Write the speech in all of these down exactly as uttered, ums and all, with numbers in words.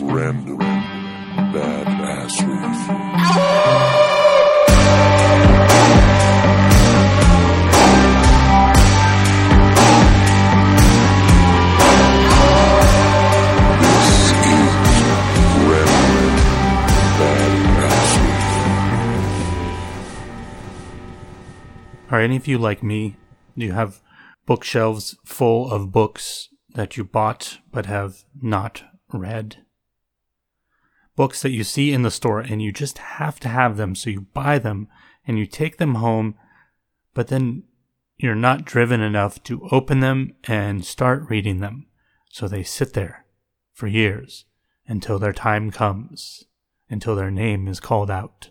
Random Badassery. Are any of you like me? Do you have bookshelves full of books that you bought but have not read? Books that you see in the store and you just have to have them, so you buy them and you take them home, but then you're not driven enough to open them and start reading them. So they sit there for years until their time comes, until their name is called out.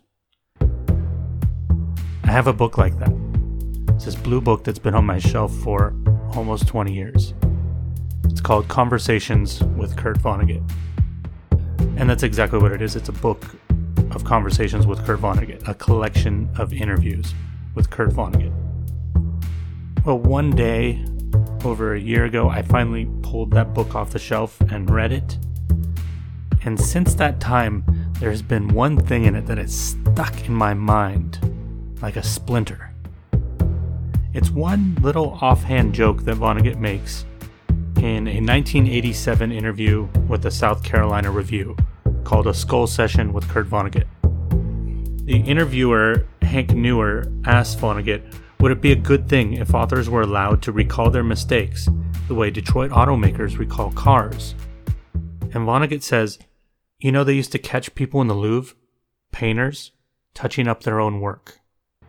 I have a book like that. It's this blue book that's been on my shelf for almost twenty years. It's called Conversations with Kurt Vonnegut. And that's exactly what it is. It's a book of conversations with Kurt Vonnegut, a collection of interviews with Kurt Vonnegut. Well, one day, over a year ago, I finally pulled that book off the shelf and read it. And since that time, there's been one thing in it that is stuck in my mind like a splinter. It's one little offhand joke that Vonnegut makes in a nineteen eighty-seven interview with the South Carolina Review called A Skull Session with Kurt Vonnegut. The interviewer, Hank Newer, asked Vonnegut, would it be a good thing if authors were allowed to recall their mistakes the way Detroit automakers recall cars? And Vonnegut says, you know, they used to catch people in the Louvre, painters, touching up their own work.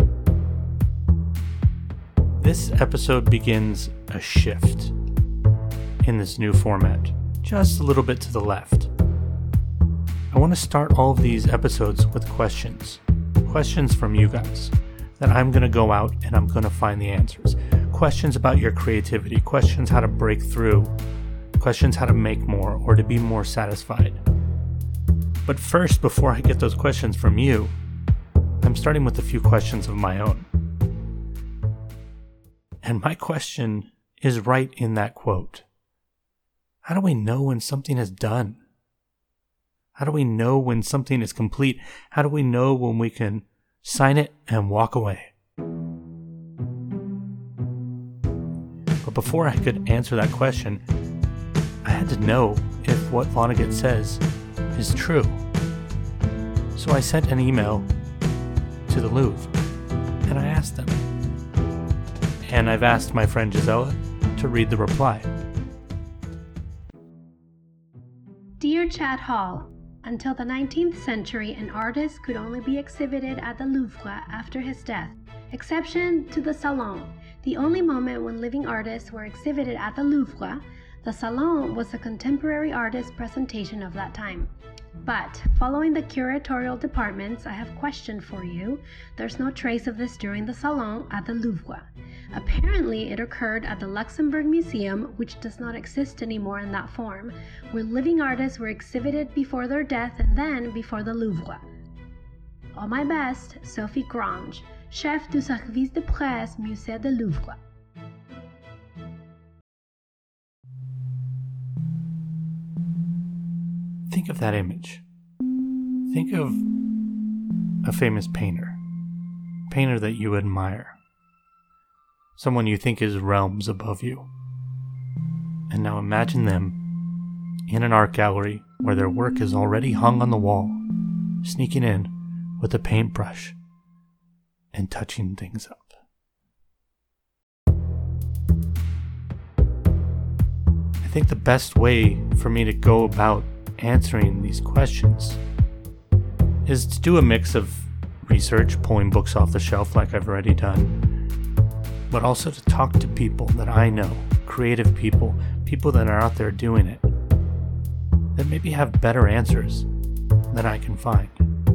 This episode begins a shift in this new format, just a little bit to the left. I want to start all of these episodes with questions. Questions from you guys that I'm going to go out and I'm going to find the answers. Questions about your creativity, questions how to break through, questions how to make more or to be more satisfied. But first, before I get those questions from you, I'm starting with a few questions of my own. And my question is right in that quote. How do we know when something is done? How do we know when something is complete? How do we know when we can sign it and walk away? But before I could answer that question, I had to know if what Vonnegut says is true. So I sent an email to the Louvre and I asked them. And I've asked my friend Gisela to read the reply. Dear Chad Hall, until the nineteenth century, an artist could only be exhibited at the Louvre after his death, exception to the Salon. The only moment when living artists were exhibited at the Louvre, the Salon was a contemporary artist presentation of that time. But, following the curatorial departments, I have a question for you. There's no trace of this during the Salon at the Louvre. Apparently, it occurred at the Luxembourg Museum, which does not exist anymore in that form, where living artists were exhibited before their death and then before the Louvre. All my best, Sophie Grange, chef du service de presse, Musée du Louvre. Think of that image. Think of a famous painter. Painter that you admire. Someone you think is realms above you. And now imagine them in an art gallery where their work is already hung on the wall, sneaking in with a paintbrush and touching things up. I think the best way for me to go about answering these questions is to do a mix of research, pulling books off the shelf like I've already done, but also to talk to people that I know, creative people, people that are out there doing it, that maybe have better answers than I can find.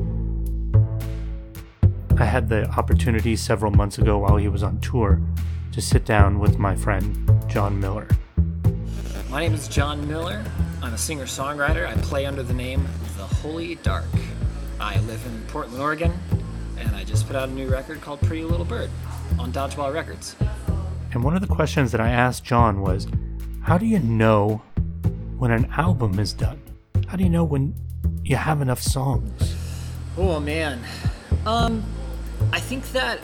I had the opportunity several months ago while he was on tour to sit down with my friend John Miller. My name is John Miller. I'm a singer-songwriter. I play under the name The Holy Dark. I live in Portland, Oregon, and I just put out a new record called Pretty Little Bird on Dodgeball Records. And one of the questions that I asked John was, how do you know when an album is done? How do you know when you have enough songs? Oh man, um, I think that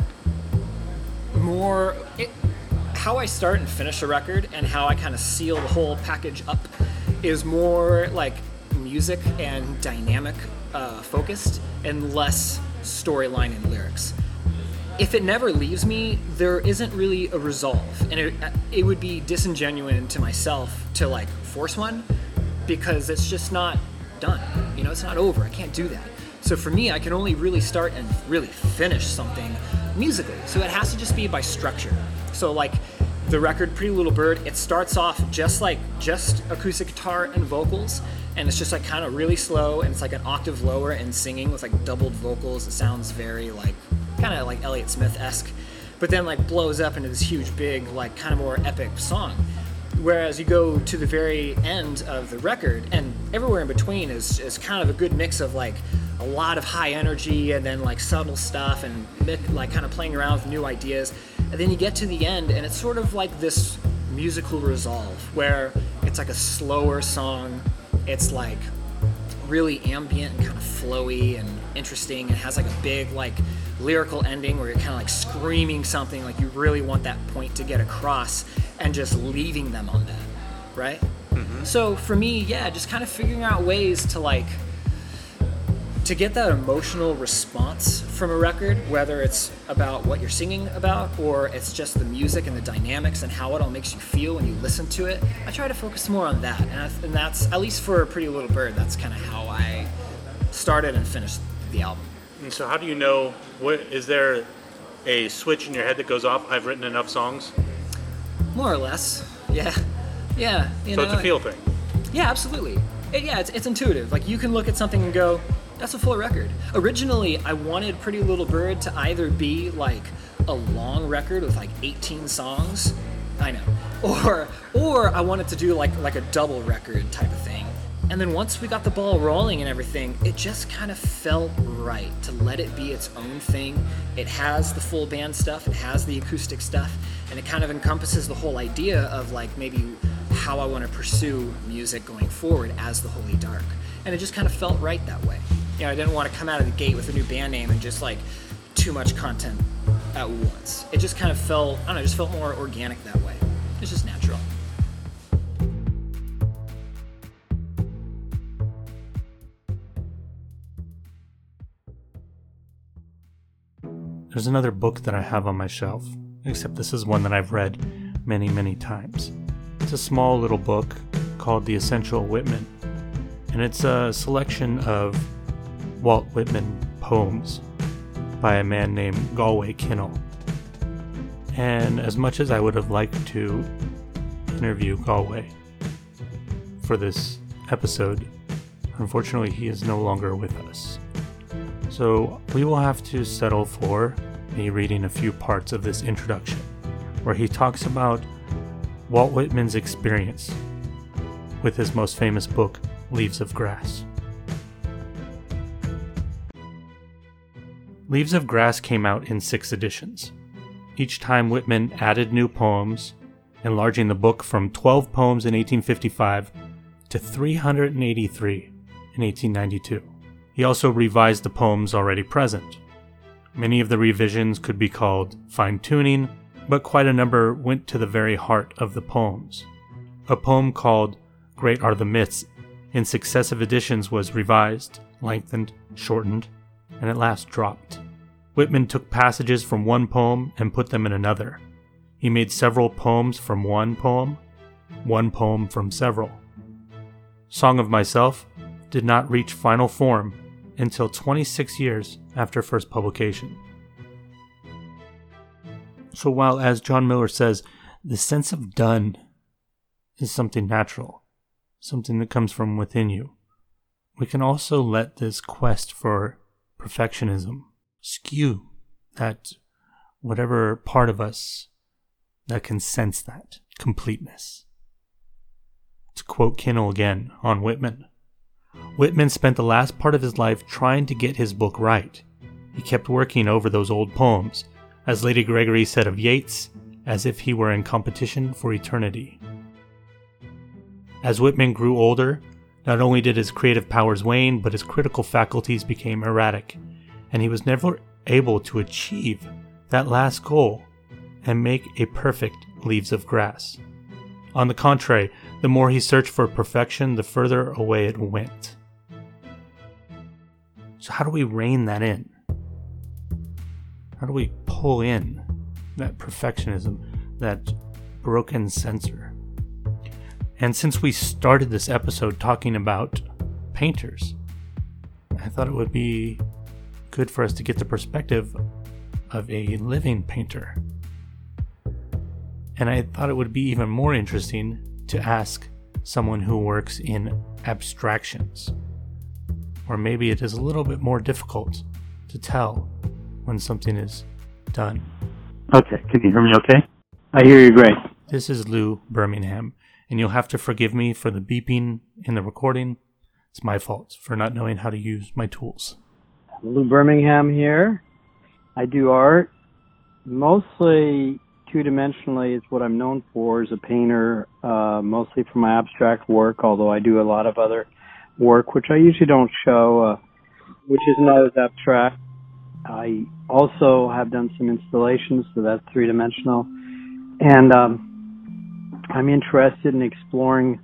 more it, how I start and finish a record and how I kind of seal the whole package up is more like music and dynamic uh, focused and less storyline and lyrics. If it never leaves me, there isn't really a resolve, and it, it would be disingenuous to myself to like force one, because it's just not done. You know, it's not over. I can't do that. So for me, I can only really start and really finish something musically. So it has to just be by structure. So like the record Pretty Little Bird, it starts off just like just acoustic guitar and vocals, and it's just like kind of really slow, and it's like an octave lower and singing with like doubled vocals. It sounds very like kind of like Elliott Smith-esque, but then like blows up into this huge big like kind of more epic song. Whereas you go to the very end of the record, and everywhere in between is, is kind of a good mix of like a lot of high energy and then like subtle stuff and like kind of playing around with new ideas. And then you get to the end and it's sort of like this musical resolve where it's like a slower song. It's like really ambient and kind of flowy and interesting, and has like a big like lyrical ending where you're kind of like screaming something, like you really want that point to get across, and just leaving them on that, right? Mm-hmm. So for me, yeah, just kind of figuring out ways to like to get that emotional response from a record, whether it's about what you're singing about or it's just the music and the dynamics and how it all makes you feel when you listen to it. I try to focus more on that, and, I, and that's, at least for Pretty Little Bird, that's kind of how I started and finished the album. And so how do you know, what, is there a switch in your head that goes off, I've written enough songs? More or less, yeah. Yeah. You so know, it's a feel thing? Yeah, absolutely. It, yeah, it's, it's intuitive. Like you can look at something and go, that's a full record. Originally, I wanted Pretty Little Bird to either be like a long record with like eighteen songs, I know, or or I wanted to do like like a double record type of thing. And then once we got the ball rolling and everything, it just kind of felt right to let it be its own thing. It has the full band stuff, it has the acoustic stuff, and it kind of encompasses the whole idea of like maybe how I want to pursue music going forward as The Holy Dark. And it just kind of felt right that way. You know, I didn't want to come out of the gate with a new band name and just like too much content at once. It just kind of felt, I don't know, it just felt more organic that way. It's just natural. There's another book that I have on my shelf, except this is one that I've read many, many times. It's a small little book called The Essential Whitman, and it's a selection of Walt Whitman poems by a man named Galway Kinnell. And as much as I would have liked to interview Galway for this episode, unfortunately he is no longer with us. So we will have to settle for me reading a few parts of this introduction, where he talks about Walt Whitman's experience with his most famous book, Leaves of Grass. Leaves of Grass came out in six editions. Each time Whitman added new poems, enlarging the book from twelve poems in eighteen fifty-five to three hundred eighty-three in eighteen ninety-two. He also revised the poems already present. Many of the revisions could be called fine-tuning, but quite a number went to the very heart of the poems. A poem called Great Are the Myths in successive editions was revised, lengthened, shortened, and at last dropped. Whitman took passages from one poem and put them in another. He made several poems from one poem, one poem from several. Song of Myself did not reach final form until twenty-six years after first publication. So while, as John Miller says, the sense of done is something natural, something that comes from within you, we can also let this quest for perfectionism skew that whatever part of us that can sense that completeness. To quote Kinnell again on Whitman, Whitman spent the last part of his life trying to get his book right. He kept working over those old poems, as Lady Gregory said of Yeats, as if he were in competition for eternity. As Whitman grew older, Not only did his creative powers wane, but his critical faculties became erratic, and he was never able to achieve that last goal and make a perfect Leaves of Grass. On the contrary, the more he searched for perfection, the further away it went. So how do we rein that in? How do we pull in that perfectionism, that broken censor? And since we started this episode talking about painters, I thought it would be good for us to get the perspective of a living painter. And I thought it would be even more interesting to ask someone who works in abstractions. Or maybe it is a little bit more difficult to tell when something is done. Okay, can you hear me okay? I hear you great. This is Lou Birmingham, and you'll have to forgive me for the beeping in the recording. It's my fault for not knowing how to use my tools. Lou Birmingham here. I do art. Mostly two-dimensionally is what I'm known for as a painter, uh, mostly for my abstract work, although I do a lot of other work, which I usually don't show, uh, which isn't always abstract. I also have done some installations, so that's three-dimensional. And um, I'm interested in exploring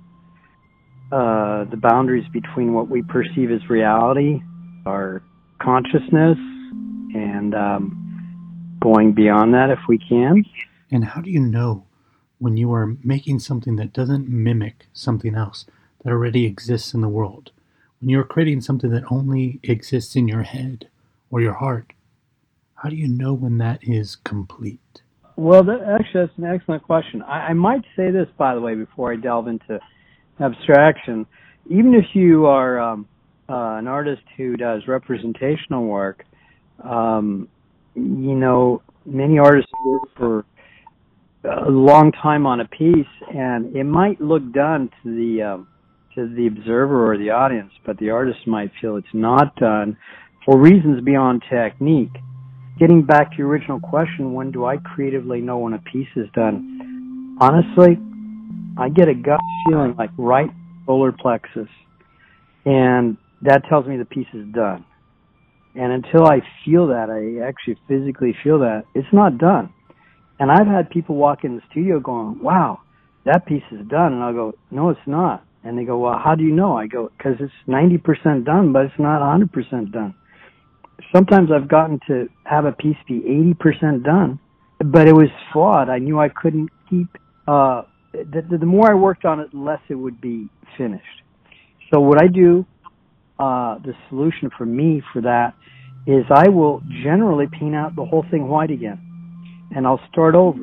uh, the boundaries between what we perceive as reality, our consciousness, and um, going beyond that if we can. And how do you know when you are making something that doesn't mimic something else that already exists in the world? When you're creating something that only exists in your head or your heart, how do you know when that is complete? Well, that, actually, that's an excellent question. I, I might say this, by the way, before I delve into abstraction. Even if you are um, uh, an artist who does representational work, um, you know, many artists work for a long time on a piece, and it might look done to the um, to the observer or the audience, but the artist might feel it's not done for reasons beyond technique. Getting back to your original question, when do I creatively know when a piece is done? Honestly, I get a gut feeling like right solar plexus, and that tells me the piece is done. And until I feel that, I actually physically feel that, it's not done. And I've had people walk in the studio going, wow, that piece is done. And I'll go, no, it's not. And they go, well, how do you know? I go, because it's ninety percent done, but it's not one hundred percent done. Sometimes I've gotten to have a piece be eighty percent done, but it was flawed. I knew I couldn't keep, uh, the, the more I worked on it, the less it would be finished. So what I do, uh, the solution for me for that is I will generally paint out the whole thing white again, and I'll start over.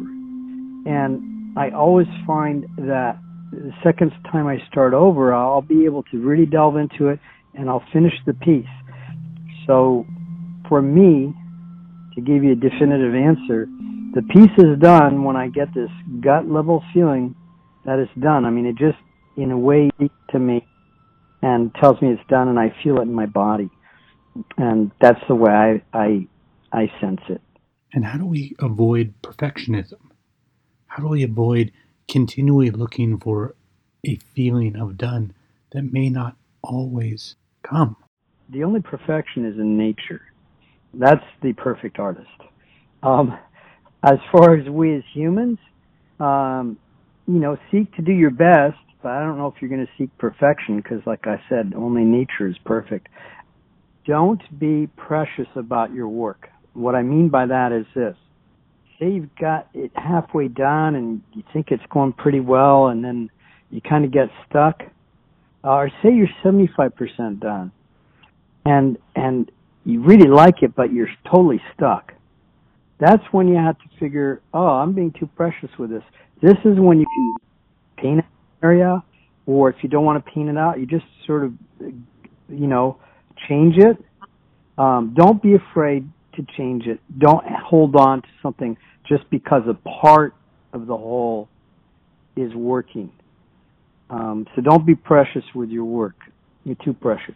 And I always find that the second time I start over, I'll be able to really delve into it, and I'll finish the piece. So for me, to give you a definitive answer, the piece is done when I get this gut level feeling that it's done. I mean, it just, in a way, speaks to me and tells me it's done, and I feel it in my body. And that's the way I, I, I sense it. And how do we avoid perfectionism? How do we avoid continually looking for a feeling of done that may not always come? The only perfection is in nature. That's the perfect artist. Um, as far as we as humans, um, you know, seek to do your best, but I don't know if you're going to seek perfection because, like I said, only nature is perfect. Don't be precious about your work. What I mean by that is this. Say you've got it halfway done and you think it's going pretty well, and then you kind of get stuck. Uh, or say you're seventy-five percent done, and and you really like it, but you're totally stuck. That's when you have to figure, oh, I'm being too precious with this. This is when you can paint an area, or if you don't want to paint it out, you just sort of, you know, change it. Um, don't be afraid to change it. Don't hold on to something just because a part of the whole is working. Um, so don't be precious with your work. You're too precious.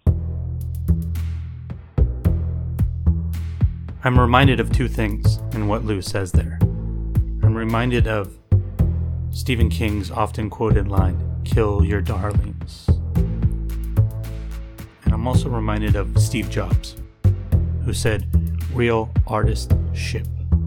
I'm reminded of two things in what Lou says there. I'm reminded of Stephen King's often quoted line, "Kill your darlings." I'm also reminded of Steve Jobs, who said, "Real artists ship."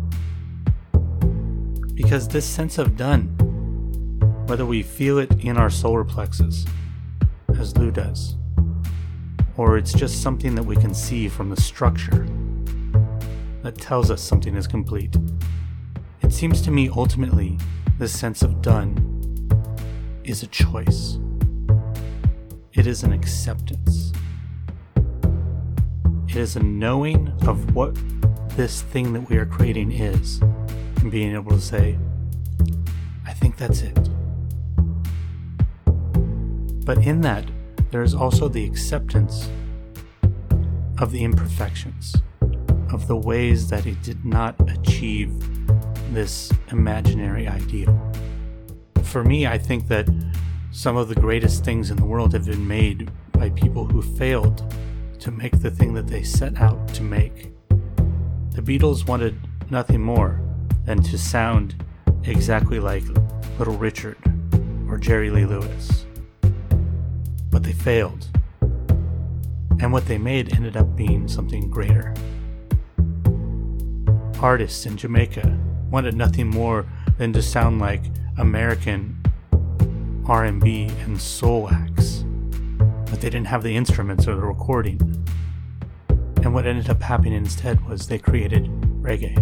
Because this sense of done, whether we feel it in our solar plexus, as Lou does, or it's just something that we can see from the structure that tells us something is complete, it seems to me ultimately this sense of done is a choice. It is an acceptance. It is a knowing of what this thing that we are creating is, and being able to say, I think that's it. But in that, there is also the acceptance of the imperfections, of the ways that it did not achieve this imaginary ideal. For me, I think that some of the greatest things in the world have been made by people who failed to make the thing that they set out to make. The Beatles wanted nothing more than to sound exactly like Little Richard or Jerry Lee Lewis. But they failed. And what they made ended up being something greater. Artists in Jamaica wanted nothing more than to sound like American R and B and soul acts, but they didn't have the instruments or the recording. And what ended up happening instead was they created reggae.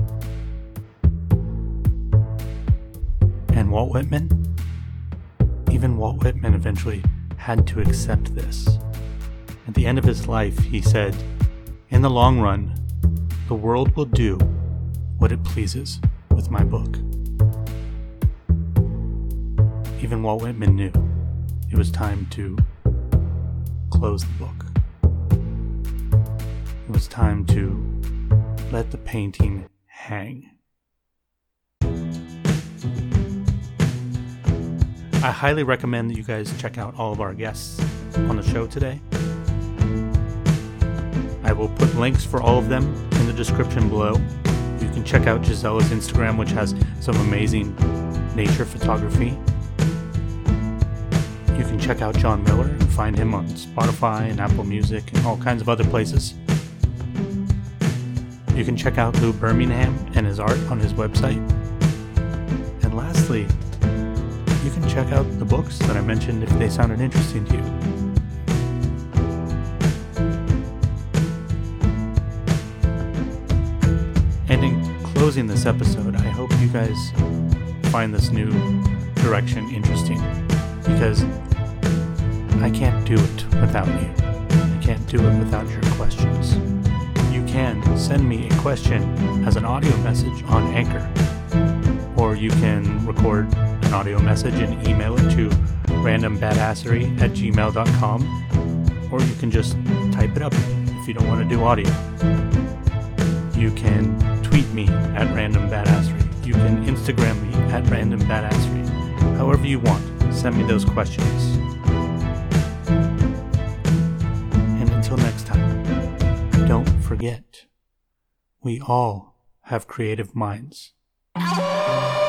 And Walt Whitman? Even Walt Whitman eventually had to accept this. At the end of his life, he said, "In the long run, the world will do what it pleases with my book." Even Walt Whitman knew it was time to close the book. It was time to let the painting hang. I highly recommend that you guys check out all of our guests on the show today. I will put links for all of them in the description below. You can check out Gisella's Instagram, which has some amazing nature photography. You can check out John Miller and find him on Spotify and Apple Music and all kinds of other places. You can check out Lou Birmingham and his art on his website. And lastly, you can check out the books that I mentioned if they sounded interesting to you. And in closing this episode, I hope you guys find this new direction interesting, because I can't do it without you. I can't do it without your questions. You can send me a question as an audio message on Anchor, or you can record an audio message and email it to randombadassery at gmail dot com, or you can just type it up if you don't want to do audio. You can tweet me at randombadassery. You can Instagram me at randombadassery. However you want, send me those questions. And until next time, don't forget, we all have creative minds.